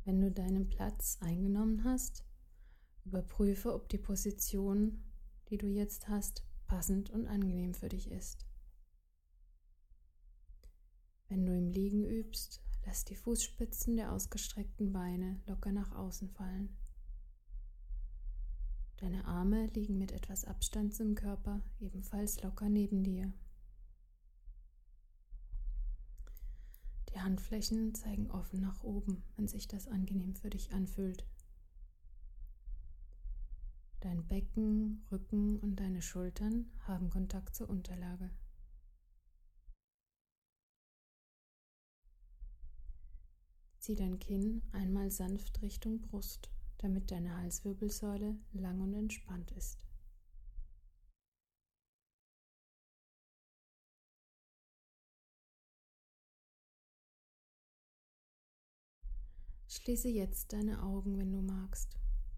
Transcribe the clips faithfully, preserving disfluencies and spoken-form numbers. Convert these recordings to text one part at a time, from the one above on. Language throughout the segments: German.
Wenn du deinen Platz eingenommen hast, überprüfe, ob die Position, die du jetzt hast, passend und angenehm für dich ist. Wenn du im Liegen übst, lass die Fußspitzen der ausgestreckten Beine locker nach außen fallen. Deine Arme liegen mit etwas Abstand zum Körper ebenfalls locker neben dir. Die Handflächen zeigen offen nach oben, wenn sich das angenehm für dich anfühlt. Dein Becken, Rücken und deine Schultern haben Kontakt zur Unterlage. Zieh dein Kinn einmal sanft Richtung Brust, damit deine Halswirbelsäule lang und entspannt ist. Schließe jetzt deine Augen, wenn du magst.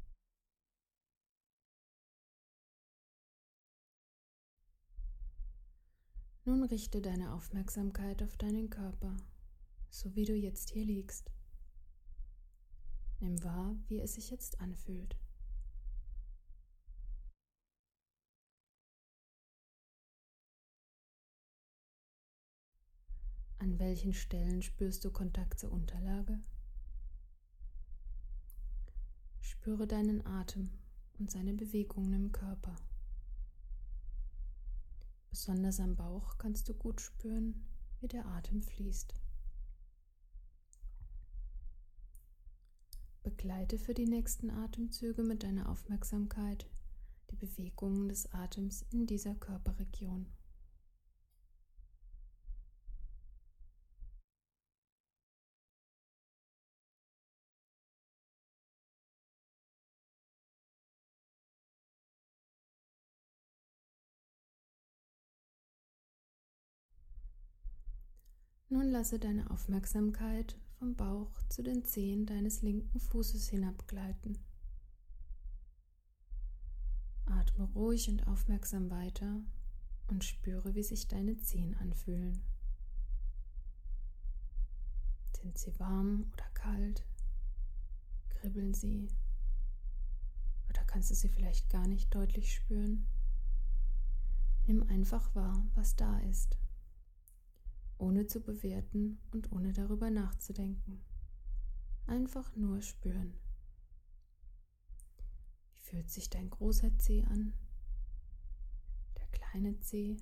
Nun richte deine Aufmerksamkeit auf deinen Körper, so wie du jetzt hier liegst. Nimm wahr, wie es sich jetzt anfühlt. An welchen Stellen spürst du Kontakt zur Unterlage? Spüre deinen Atem und seine Bewegungen im Körper. Besonders am Bauch kannst du gut spüren, wie der Atem fließt. Begleite für die nächsten Atemzüge mit deiner Aufmerksamkeit die Bewegungen des Atems in dieser Körperregion. Nun lasse deine Aufmerksamkeit vom Bauch zu den Zehen deines linken Fußes hinabgleiten. Atme ruhig und aufmerksam weiter und spüre, wie sich deine Zehen anfühlen. Sind sie warm oder kalt? Kribbeln sie? Oder kannst du sie vielleicht gar nicht deutlich spüren? Nimm einfach wahr, was da ist, ohne zu bewerten und ohne darüber nachzudenken. Einfach nur spüren. Wie fühlt sich dein großer Zeh an? Der kleine Zeh?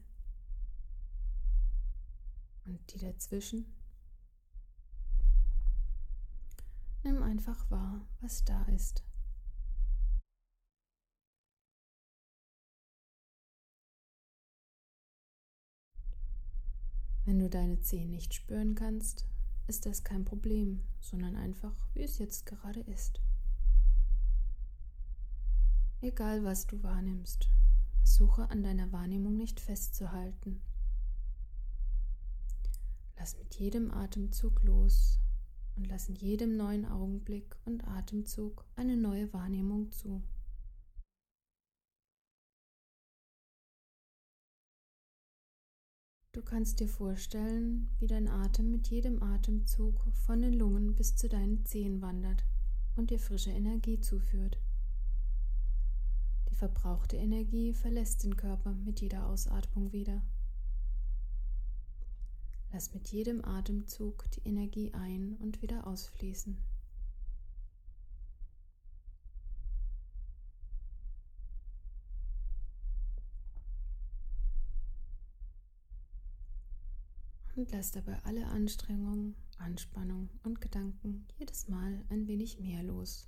Und die dazwischen? Nimm einfach wahr, was da ist. Wenn du deine Zehen nicht spüren kannst, ist das kein Problem, sondern einfach, wie es jetzt gerade ist. Egal, was du wahrnimmst, versuche an deiner Wahrnehmung nicht festzuhalten. Lass mit jedem Atemzug los und lass in jedem neuen Augenblick und Atemzug eine neue Wahrnehmung zu. Du kannst dir vorstellen, wie dein Atem mit jedem Atemzug von den Lungen bis zu deinen Zehen wandert und dir frische Energie zuführt. Die verbrauchte Energie verlässt den Körper mit jeder Ausatmung wieder. Lass mit jedem Atemzug die Energie ein- und wieder ausfließen. Und lass dabei alle Anstrengung, Anspannung und Gedanken jedes Mal ein wenig mehr los.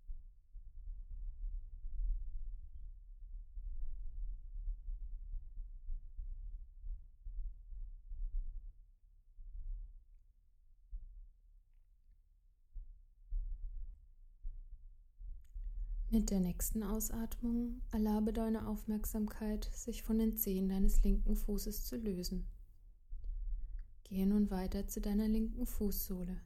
Mit der nächsten Ausatmung erlaube deine Aufmerksamkeit, sich von den Zehen deines linken Fußes zu lösen. Gehe nun weiter zu deiner linken Fußsohle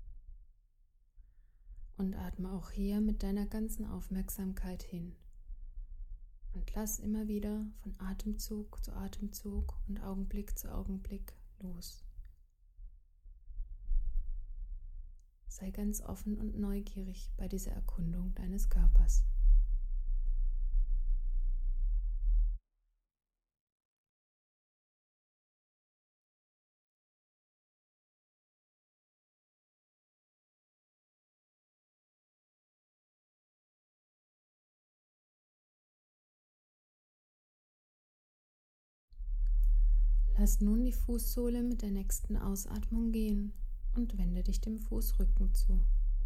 und atme auch hier mit deiner ganzen Aufmerksamkeit hin. Und lass immer wieder von Atemzug zu Atemzug und Augenblick zu Augenblick los. sei ganz offen und neugierig bei dieser Erkundung deines Körpers. Lass nun die Fußsohle mit der nächsten Ausatmung gehen und wende dich dem Fußrücken zu.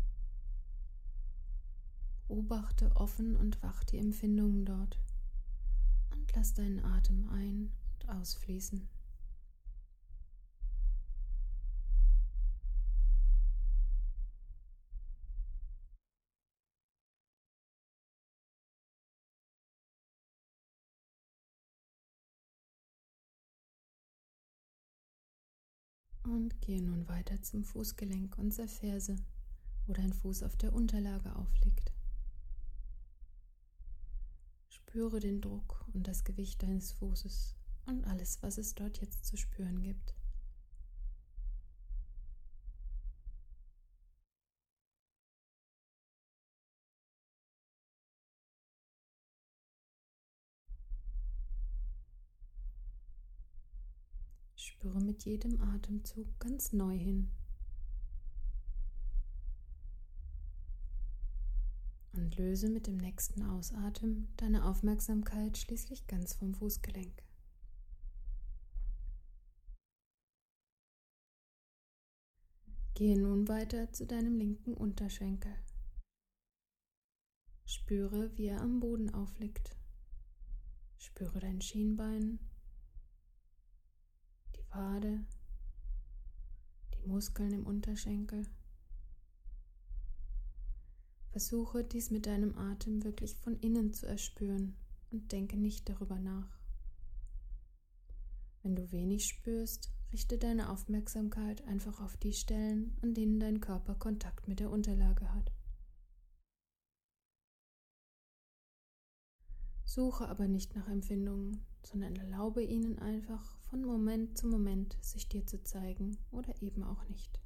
Beobachte offen und wach die Empfindungen dort und lass deinen Atem ein- und ausfließen. Und gehe nun weiter zum Fußgelenk und zur Ferse, wo dein Fuß auf der Unterlage aufliegt. Spüre den Druck und das Gewicht deines Fußes und alles, was es dort jetzt zu spüren gibt. Spüre mit jedem Atemzug ganz neu hin. Und löse mit dem nächsten Ausatmen deine Aufmerksamkeit schließlich ganz vom Fußgelenk. Gehe nun weiter zu deinem linken Unterschenkel. Spüre, wie er am Boden aufliegt. Spüre dein Schienbein, die Wade, die Muskeln im Unterschenkel. Versuche dies mit deinem Atem wirklich von innen zu erspüren und denke nicht darüber nach. Wenn du wenig spürst, richte deine Aufmerksamkeit einfach auf die Stellen, an denen dein Körper Kontakt mit der Unterlage hat. Suche aber nicht nach Empfindungen, sondern erlaube ihnen einfach von Moment zu Moment sich dir zu zeigen oder eben auch nicht.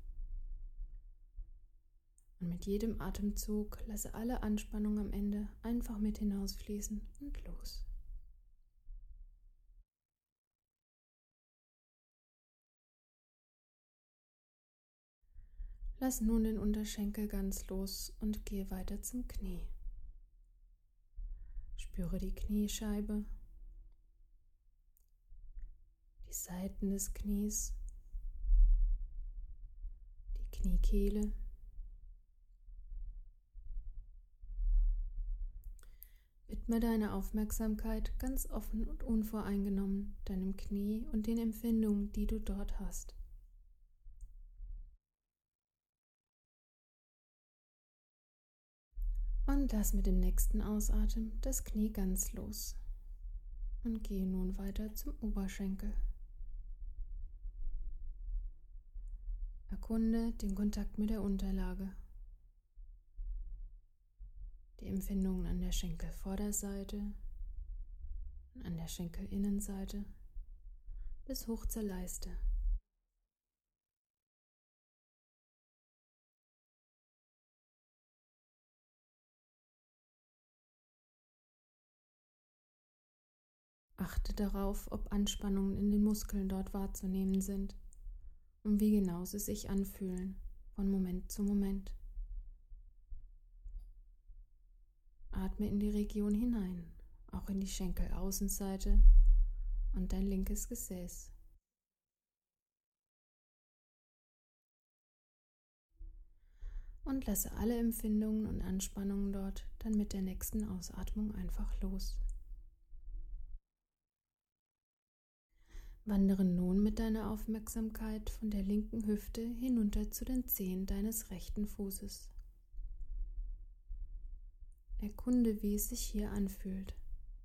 Und mit jedem Atemzug lasse alle Anspannung am Ende einfach mit hinausfließen und los. Lass nun den Unterschenkel ganz los und gehe weiter zum Knie. Spüre die Kniescheibe, die Seiten des Knies, die Kniekehle. Widme deine Aufmerksamkeit ganz offen und unvoreingenommen deinem Knie und den Empfindungen, die du dort hast. Und lass mit dem nächsten Ausatmen das Knie ganz los. Und gehe nun weiter zum Oberschenkel. Erkunde den Kontakt mit der Unterlage. Die Empfindungen an der Schenkelvorderseite und an der Schenkelinnenseite bis hoch zur Leiste. Achte darauf, ob Anspannungen in den Muskeln dort wahrzunehmen sind und wie genau sie sich anfühlen, von Moment zu Moment. Atme in die Region hinein, auch in die Schenkelaußenseite und dein linkes Gesäß. Und lasse alle Empfindungen und Anspannungen dort dann mit der nächsten Ausatmung einfach los. Wandere nun mit deiner Aufmerksamkeit von der linken Hüfte hinunter zu den Zehen deines rechten Fußes. Erkunde, wie es sich hier anfühlt.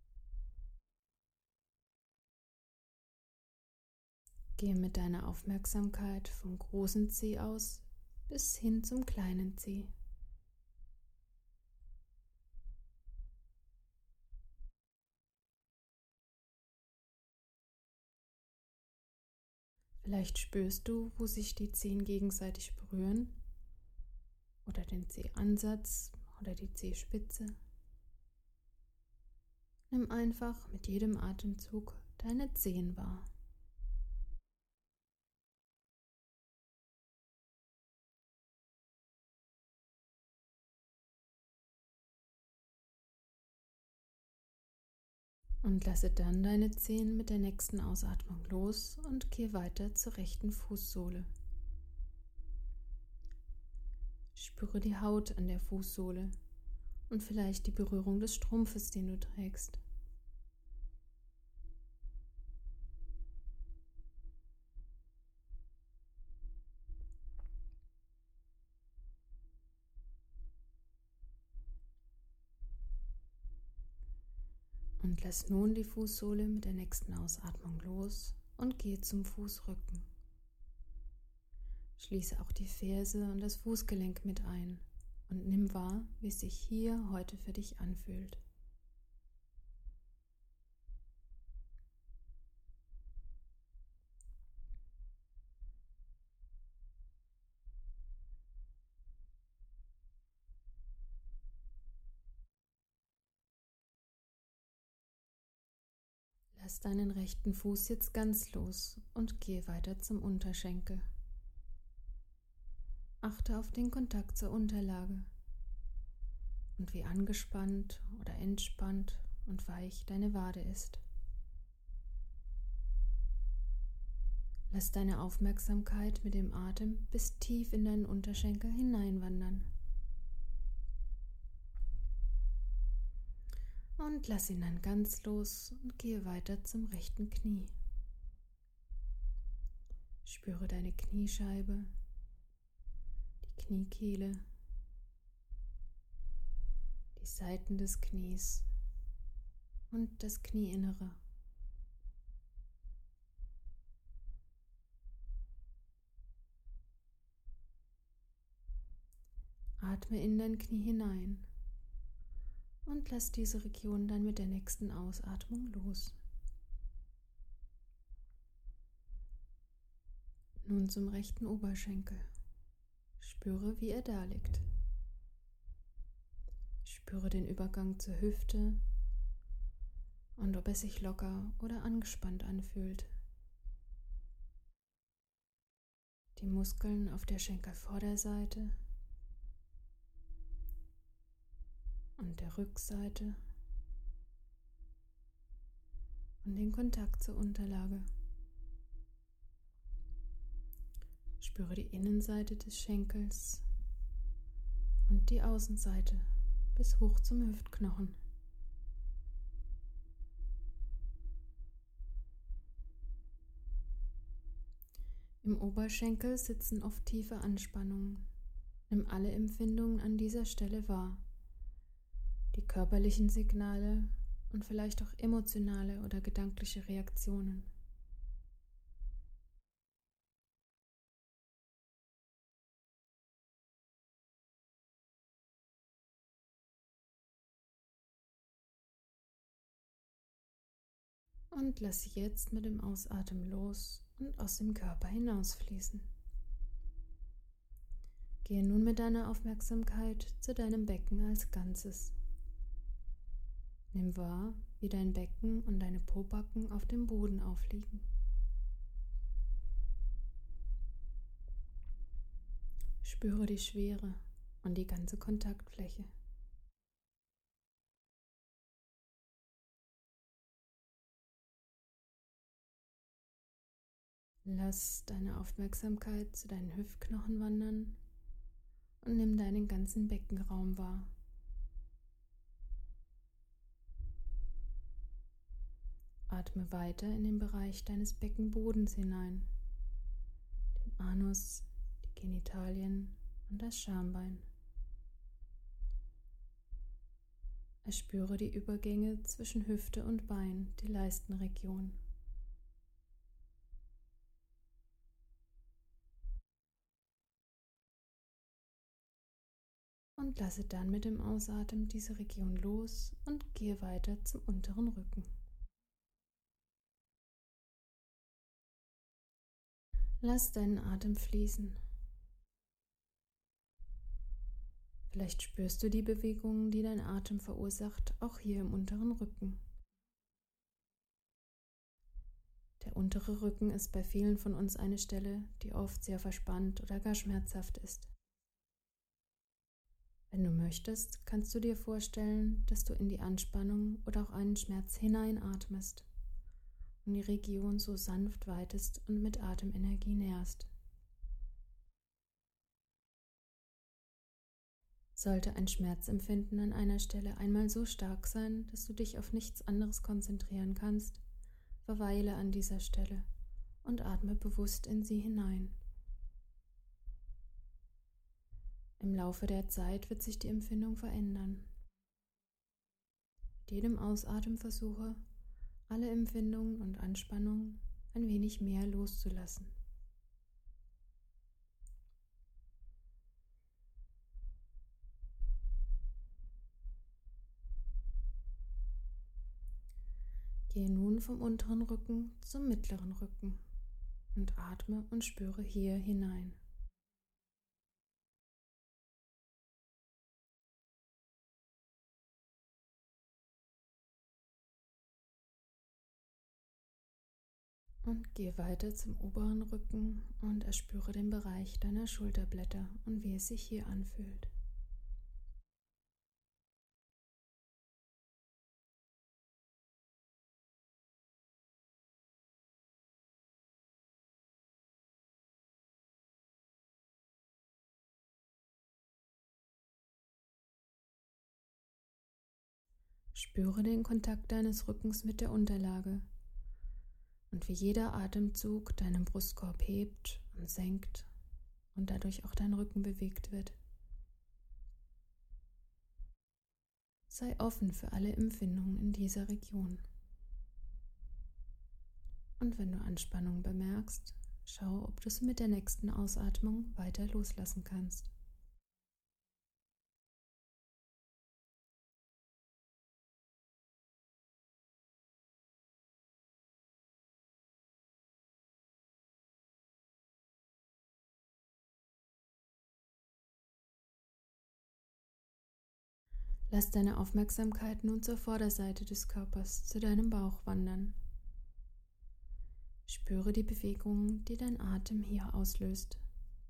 Gehe mit deiner Aufmerksamkeit vom großen Zeh aus bis hin zum kleinen Zeh. Vielleicht spürst du, wo sich die Zehen gegenseitig berühren oder den Zehansatz oder die Zehspitze. Nimm einfach mit jedem Atemzug deine Zehen wahr. Und lasse dann deine Zehen mit der nächsten Ausatmung los und geh weiter zur rechten Fußsohle. Spüre die Haut an der Fußsohle und vielleicht die Berührung des Strumpfes, den du trägst. Und lass nun die Fußsohle mit der nächsten Ausatmung los und geh zum Fußrücken. Schließe auch die Ferse und das Fußgelenk mit ein und nimm wahr, wie es sich hier heute für dich anfühlt. Lass deinen rechten Fuß jetzt ganz los und geh weiter zum Unterschenkel. Achte auf den Kontakt zur Unterlage und wie angespannt oder entspannt und weich deine Wade ist. Lass deine Aufmerksamkeit mit dem Atem bis tief in deinen Unterschenkel hineinwandern. Und lass ihn dann ganz los und gehe weiter zum rechten Knie. Spüre deine Kniescheibe, die Kniekehle, die Seiten des Knies und das Knieinnere. Atme in dein Knie hinein und lass diese Region dann mit der nächsten Ausatmung los. Nun zum rechten Oberschenkel. Spüre, wie er da liegt. Spüre den Übergang zur Hüfte und ob er sich locker oder angespannt anfühlt. Die Muskeln auf der Schenkelvorderseite und der Rückseite und den Kontakt zur Unterlage. Spüre die Innenseite des Schenkels und die Außenseite bis hoch zum Hüftknochen. Im Oberschenkel sitzen oft tiefe Anspannungen. Nimm alle Empfindungen an dieser Stelle wahr. Die körperlichen Signale und vielleicht auch emotionale oder gedankliche Reaktionen. Und lass sie jetzt mit dem Ausatmen los und aus dem Körper hinausfließen. Gehe nun mit deiner Aufmerksamkeit zu deinem Becken als Ganzes. Nimm wahr, wie dein Becken und deine Pobacken auf dem Boden aufliegen. Spüre die Schwere und die ganze Kontaktfläche. Lass deine Aufmerksamkeit zu deinen Hüftknochen wandern und nimm deinen ganzen Beckenraum wahr. Atme weiter in den Bereich deines Beckenbodens hinein, den Anus, die Genitalien und das Schambein. Erspüre die Übergänge zwischen Hüfte und Bein, die Leistenregion. Und lasse dann mit dem Ausatmen diese Region los und gehe weiter zum unteren Rücken. Lass deinen Atem fließen. Vielleicht spürst du die Bewegungen, die dein Atem verursacht, auch hier im unteren Rücken. Der untere Rücken ist bei vielen von uns eine Stelle, die oft sehr verspannt oder gar schmerzhaft ist. Wenn du möchtest, kannst du dir vorstellen, dass du in die Anspannung oder auch einen Schmerz hineinatmest und die Region so sanft weitest und mit Atemenergie nährst. Sollte ein Schmerzempfinden an einer Stelle einmal so stark sein, dass du dich auf nichts anderes konzentrieren kannst, verweile an dieser Stelle und atme bewusst in sie hinein. Im Laufe der Zeit wird sich die Empfindung verändern. Mit jedem Ausatmen versuche, alle Empfindungen und Anspannungen ein wenig mehr loszulassen. Gehe nun vom unteren Rücken zum mittleren Rücken und atme und spüre hier hinein. Und geh weiter zum oberen Rücken und erspüre den Bereich deiner Schulterblätter und wie es sich hier anfühlt. Spüre den Kontakt deines Rückens mit der Unterlage und wie jeder Atemzug deinen Brustkorb hebt und senkt und dadurch auch dein Rücken bewegt wird. Sei offen für alle Empfindungen in dieser Region. Und wenn du Anspannung bemerkst, schau, ob du es mit der nächsten Ausatmung weiter loslassen kannst. Lass deine Aufmerksamkeit nun zur Vorderseite des Körpers, zu deinem Bauch wandern. Spüre die Bewegungen, die dein Atem hier auslöst.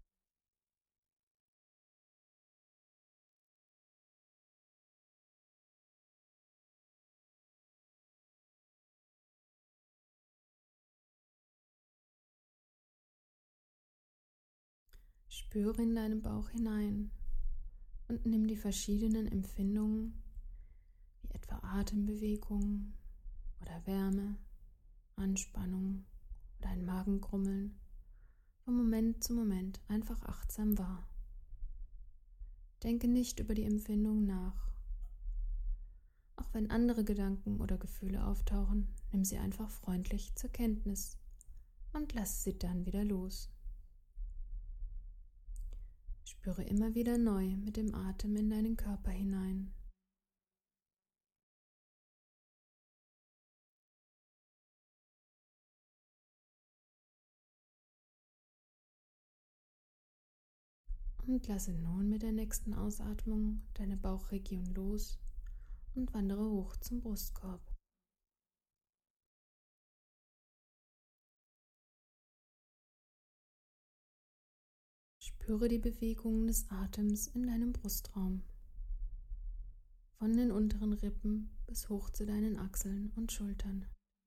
Spüre in deinen Bauch hinein und nimm die verschiedenen Empfindungen, wie etwa Atembewegungen oder Wärme, Anspannung oder ein Magengrummeln, von Moment zu Moment einfach achtsam wahr. Denke nicht über die Empfindung nach. Auch wenn andere Gedanken oder Gefühle auftauchen, nimm sie einfach freundlich zur Kenntnis und lass sie dann wieder los. Spüre immer wieder neu mit dem Atem in deinen Körper hinein. Und lasse nun mit der nächsten Ausatmung deine Bauchregion los und wandere hoch zum Brustkorb. Spüre die Bewegungen des Atems in deinem Brustraum, von den unteren Rippen bis hoch zu deinen Achseln und Schultern.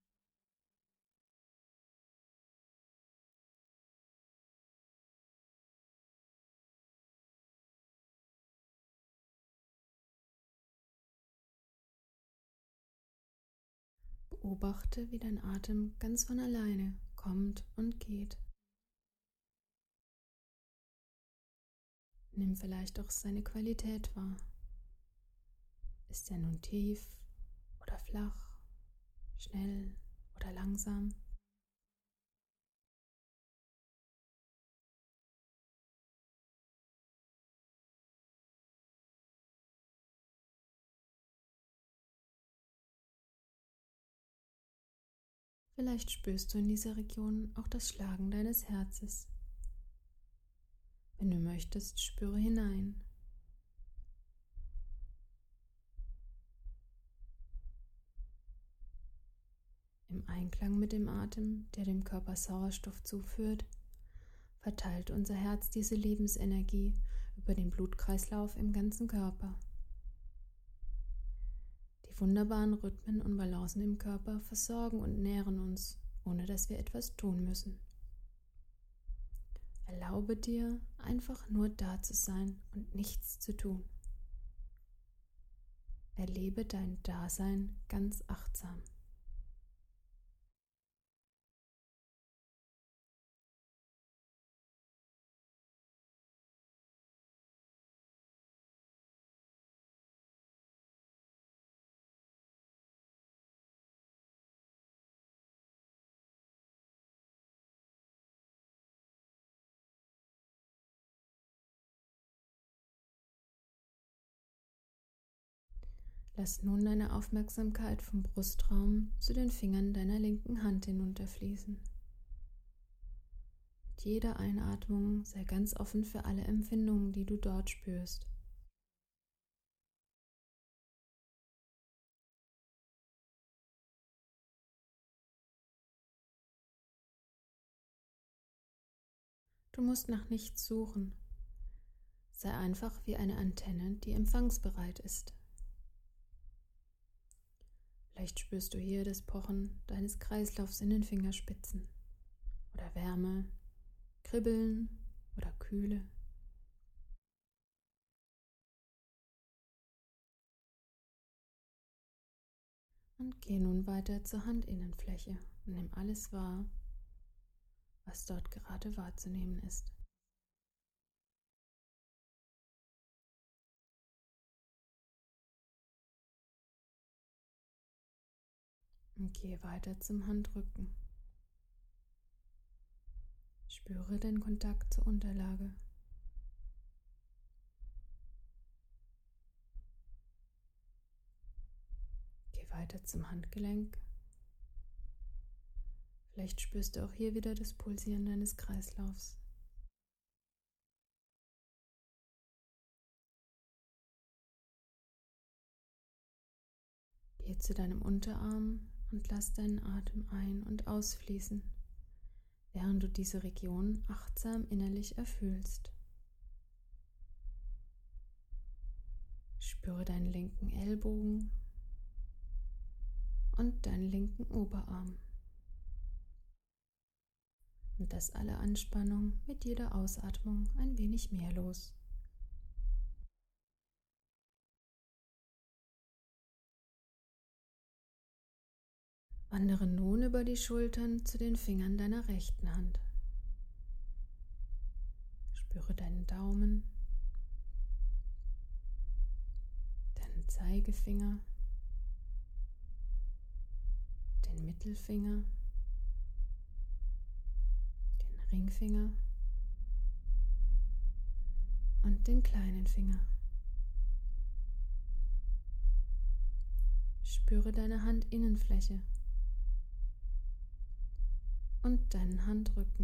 Beobachte, wie dein Atem ganz von alleine kommt und geht. Nimm vielleicht auch seine Qualität wahr. Ist er nun tief oder flach, schnell oder langsam? Vielleicht spürst du in dieser Region auch das Schlagen deines Herzens. Wenn du möchtest, spüre hinein. im Einklang mit dem Atem, der dem Körper Sauerstoff zuführt, verteilt unser Herz diese Lebensenergie über den Blutkreislauf im ganzen Körper. Die wunderbaren Rhythmen und Balancen im Körper versorgen und nähren uns, ohne dass wir etwas tun müssen. Erlaube dir, einfach nur da zu sein und nichts zu tun. Erlebe dein Dasein ganz achtsam. Lass nun deine Aufmerksamkeit vom Brustraum zu den Fingern deiner linken Hand hinunterfließen. Mit jeder Einatmung sei ganz offen für alle Empfindungen, die du dort spürst. Du musst nach nichts suchen. Sei einfach wie eine Antenne, die empfangsbereit ist. Vielleicht spürst du hier das Pochen deines Kreislaufs in den Fingerspitzen oder Wärme, Kribbeln oder Kühle. Und geh nun weiter zur Handinnenfläche und nimm alles wahr, was dort gerade wahrzunehmen ist. Und gehe weiter zum Handrücken. Spüre den Kontakt zur Unterlage. Geh weiter zum Handgelenk. Vielleicht spürst du auch hier wieder das Pulsieren deines Kreislaufs. Geh zu deinem Unterarm und lass deinen Atem ein- und ausfließen, während du diese Region achtsam innerlich erfühlst. Spüre deinen linken Ellbogen und deinen linken Oberarm. Und lass alle Anspannung mit jeder Ausatmung ein wenig mehr los. Wandere nun über die Schultern zu den Fingern deiner rechten Hand. Spüre deinen Daumen, deinen Zeigefinger, den Mittelfinger, den Ringfinger und den kleinen Finger. Spüre deine Handinnenfläche und deinen Handrücken.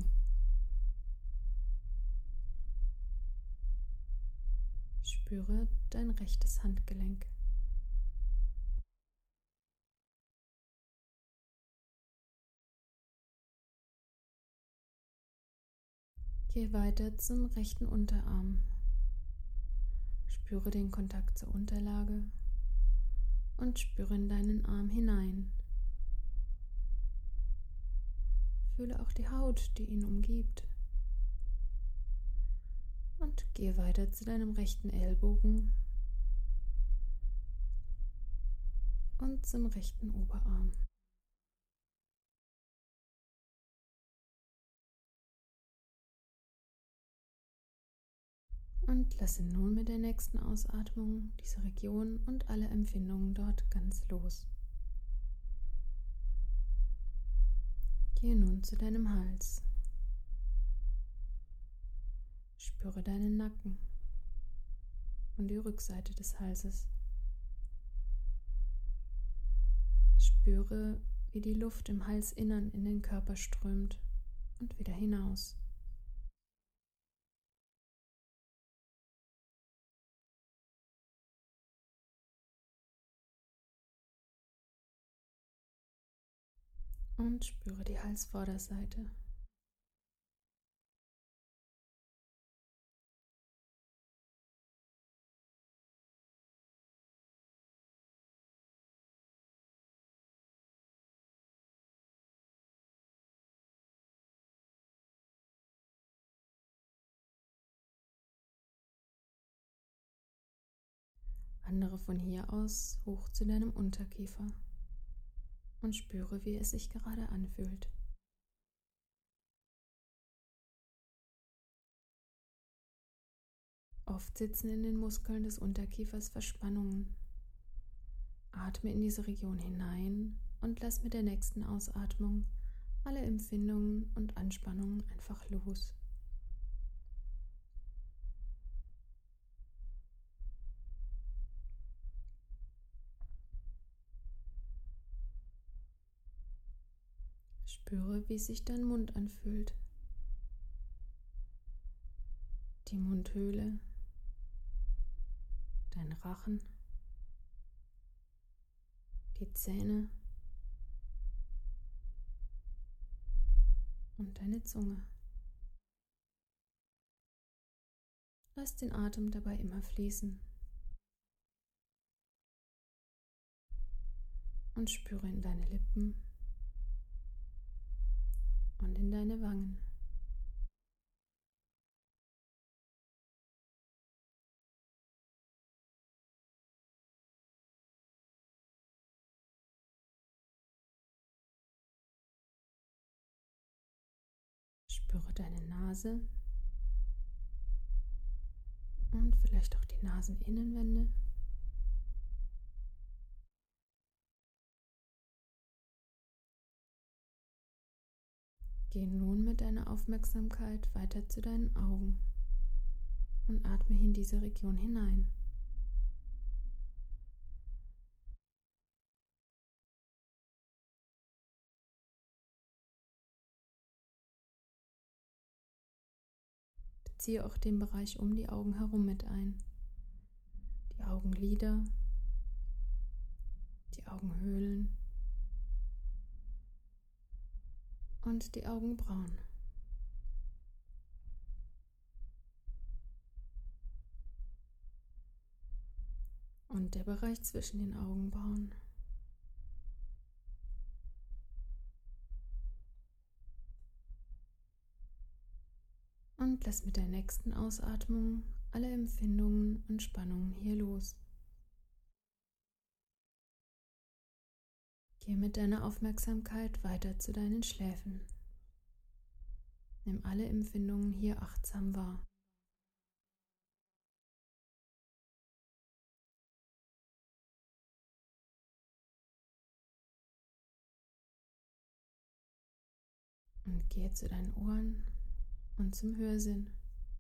Spüre dein rechtes Handgelenk. Geh weiter zum rechten Unterarm. Spüre den Kontakt zur Unterlage und spüre in deinen Arm hinein. Fühle auch die Haut, die ihn umgibt. Und geh weiter zu deinem rechten Ellbogen und zum rechten Oberarm. Und lasse nun mit der nächsten Ausatmung diese Region und alle Empfindungen dort ganz los. Gehe nun zu deinem Hals. Spüre deinen Nacken und die Rückseite des Halses. Spüre, wie die Luft im Halsinnern in den Körper strömt und wieder hinaus. Und spüre die Halsvorderseite. Wandere von hier aus hoch zu deinem Unterkiefer und spüre, wie es sich gerade anfühlt. Oft sitzen in den Muskeln des Unterkiefers Verspannungen. Atme in diese Region hinein und lass mit der nächsten Ausatmung alle Empfindungen und Anspannungen einfach los. Spüre, wie sich dein Mund anfühlt. Die Mundhöhle, dein Rachen, die Zähne und deine Zunge. Lass den Atem dabei immer fließen und spüre in deine Lippen und in deine Wangen. Spüre deine Nase und vielleicht auch die Naseninnenwände. Geh nun mit deiner Aufmerksamkeit weiter zu deinen Augen und atme in diese Region hinein. Beziehe auch den Bereich um die Augen herum mit ein. Die Augenlider, die Augenhöhlen und die Augenbrauen. Und der Bereich zwischen den Augenbrauen. Und lass mit der nächsten Ausatmung alle Empfindungen und Spannungen hier los. Geh mit deiner Aufmerksamkeit weiter zu deinen Schläfen. Nimm alle Empfindungen hier achtsam wahr. Und gehe zu deinen Ohren und zum Hörsinn.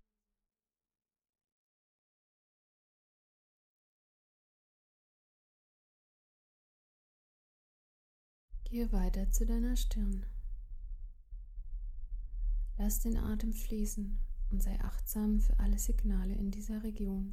Gehe weiter zu deiner Stirn. Lass den Atem fließen und sei achtsam für alle Signale in dieser Region.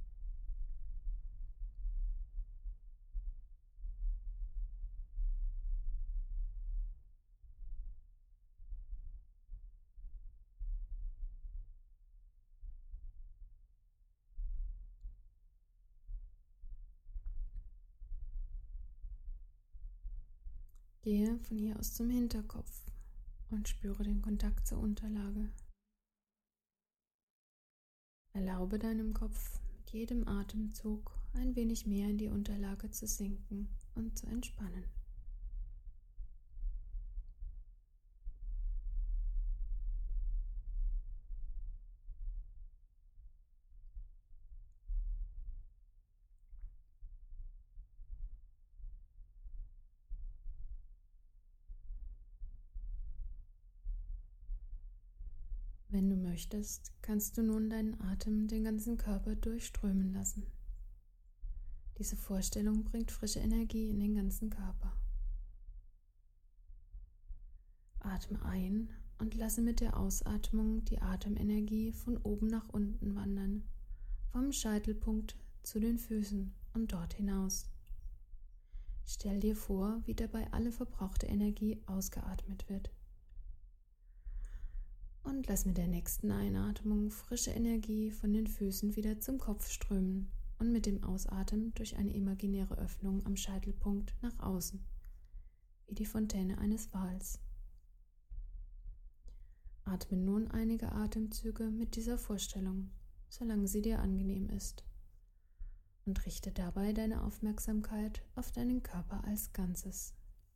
Gehe von hier aus zum Hinterkopf und spüre den Kontakt zur Unterlage. Erlaube deinem Kopf mit jedem Atemzug ein wenig mehr in die Unterlage zu sinken und zu entspannen. Wenn du möchtest, kannst du nun deinen Atem den ganzen Körper durchströmen lassen. Diese Vorstellung bringt frische Energie in den ganzen Körper. Atme ein und lasse mit der Ausatmung die Atemenergie von oben nach unten wandern, vom Scheitelpunkt zu den Füßen und dort hinaus. Stell dir vor, wie dabei alle verbrauchte Energie ausgeatmet wird. Und lass mit der nächsten Einatmung frische Energie von den Füßen wieder zum Kopf strömen und mit dem Ausatmen durch eine imaginäre Öffnung am Scheitelpunkt nach außen, wie die Fontäne eines Wals. Atme nun einige Atemzüge mit dieser Vorstellung, solange sie dir angenehm ist, und richte dabei deine Aufmerksamkeit auf deinen Körper als Ganzes.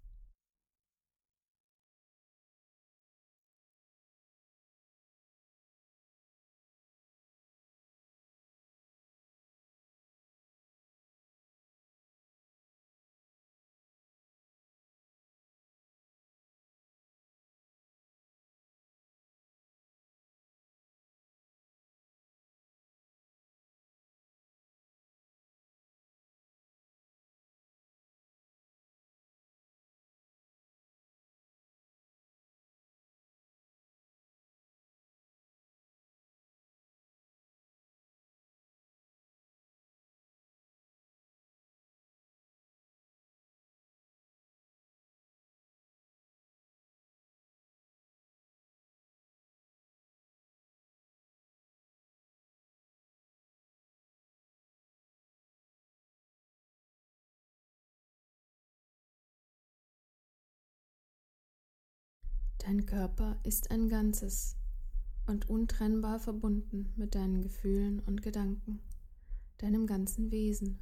Dein Körper ist ein Ganzes und untrennbar verbunden mit deinen Gefühlen und Gedanken, deinem ganzen Wesen.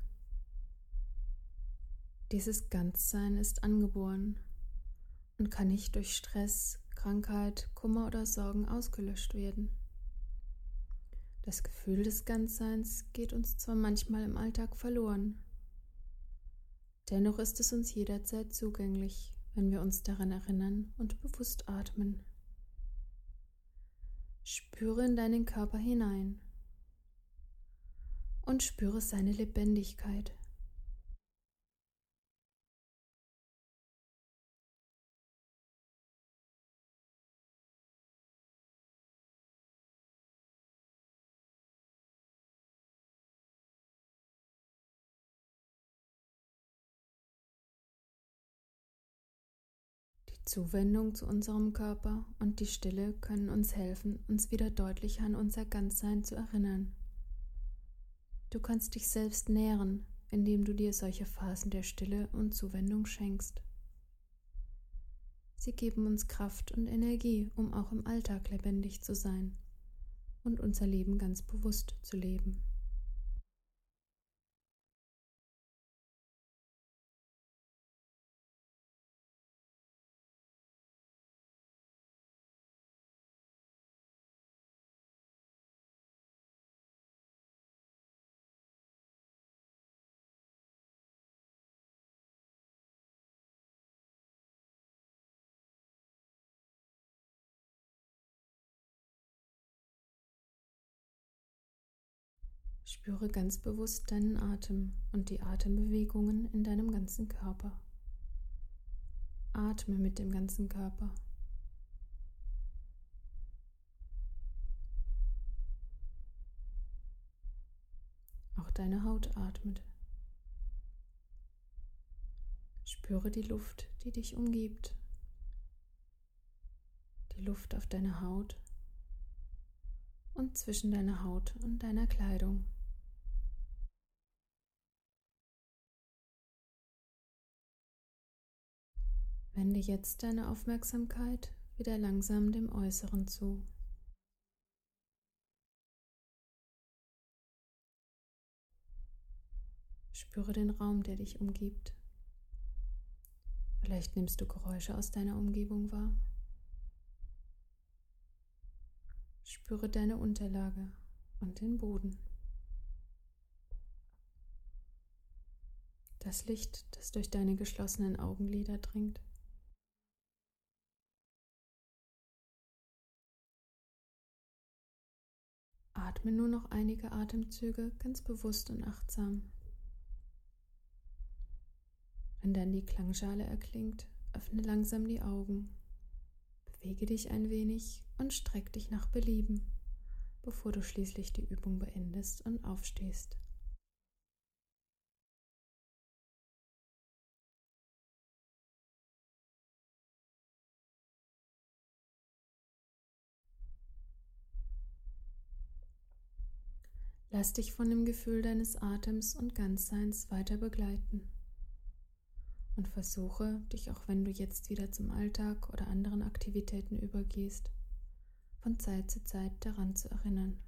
Dieses Ganzsein ist angeboren und kann nicht durch Stress, Krankheit, Kummer oder Sorgen ausgelöscht werden. Das Gefühl des Ganzseins geht uns zwar manchmal im Alltag verloren, dennoch ist es uns jederzeit zugänglich, wenn wir uns daran erinnern und bewusst atmen. Spüre in deinen Körper hinein und spüre seine Lebendigkeit. Die Zuwendung zu unserem Körper und die Stille können uns helfen, uns wieder deutlicher an unser Ganzsein zu erinnern. Du kannst dich selbst nähren, indem du dir solche Phasen der Stille und Zuwendung schenkst. Sie geben uns Kraft und Energie, um auch im Alltag lebendig zu sein und unser Leben ganz bewusst zu leben. Spüre ganz bewusst deinen Atem und die Atembewegungen in deinem ganzen Körper. Atme mit dem ganzen Körper. Auch deine Haut atmet. Spüre die Luft, die dich umgibt. Die Luft auf deiner Haut und zwischen deiner Haut und deiner Kleidung. Wende jetzt deine Aufmerksamkeit wieder langsam dem Äußeren zu. Spüre den Raum, der dich umgibt. Vielleicht nimmst du Geräusche aus deiner Umgebung wahr. Spüre deine Unterlage und den Boden. Das Licht, das durch deine geschlossenen Augenlider dringt. Atme nur noch einige Atemzüge ganz bewusst und achtsam. Wenn dann die Klangschale erklingt, öffne langsam die Augen, bewege dich ein wenig und streck dich nach Belieben, bevor du schließlich die Übung beendest und aufstehst. Lass dich von dem Gefühl deines Atems und Ganzseins weiter begleiten. Und versuche, dich, auch wenn du jetzt wieder zum Alltag oder anderen Aktivitäten übergehst, von Zeit zu Zeit daran zu erinnern.